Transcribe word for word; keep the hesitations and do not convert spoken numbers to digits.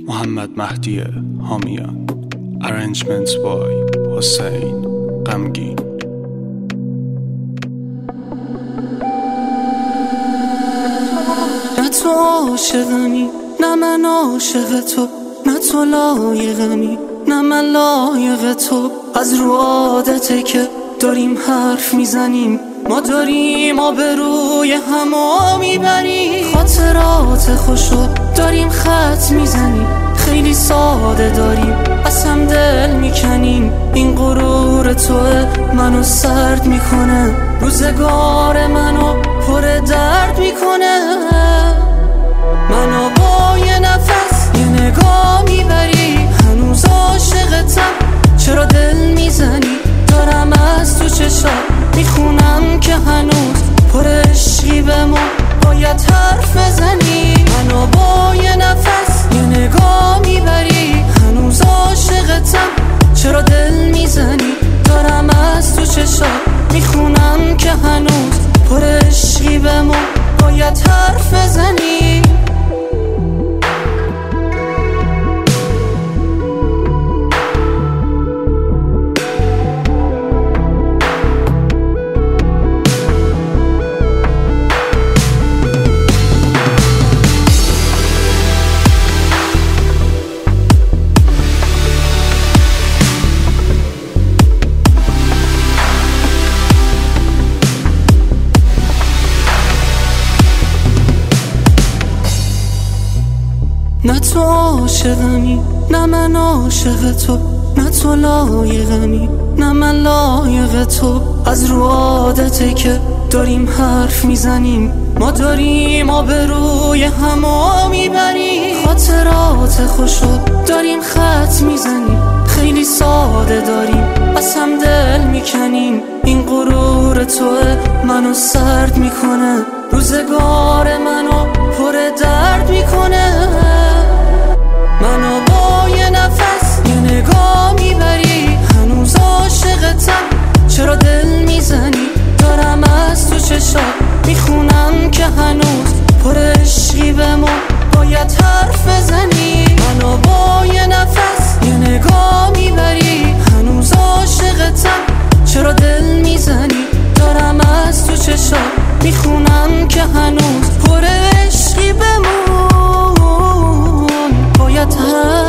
محمد مهدی حامیان. Arrangements by حسین غمگین. نه تو عاشقمی نه من عاشق تو، نه تو لایقمی نه من لایق تو. از رو عادته که داریم حرف میزنیم، ما داریم آبروی همو میبریم. خاطرات خوشو داریم خط میزنیم، خیلی ساده داریم از هم دل میکنیم. این غرور توه منو سرد میکنه، روزگار منو پر درد میکنه. منو با یه نفس یه نگاه میبری، هنوز عاشقتم چرا دل میزنی؟ دارم از تو چشات میخونم که هنوز پر عشقی به ما باید حرف بزنی. منو با یه نفس یه نگاه میبری، هنوز عاشقتم چرا دل میزنی؟ دارم از تو چشات میخونم که هنوز پر عشقی به ما باید حرف بزنی. نه تو عاشقمی نه من عاشق تو، نه تو لایقمی نه من لایق تو. از رو عادته که داریم حرف میزنیم، ما داریم آبروی همو میبریم. خاطرات خوشو داریم خط میزنیم، خیلی ساده داریم از هم دل میکنیم. این غرور توه منو سرد میکنه، روزگار منو پر درد میکنه. منو با یه نفس یه نگاه میبری، هنوز عاشقتم چرا دل میزنی؟ دارم از تو چشات میخونم که هنوز پر عشقی به ما باید حرف بزنی. منو با یه نفس یه نگاه میبری، هنوز عاشقتم چرا دل میزنی؟ دارم از تو چشات میخونم که هنوز پر عشقی به ما باید حرف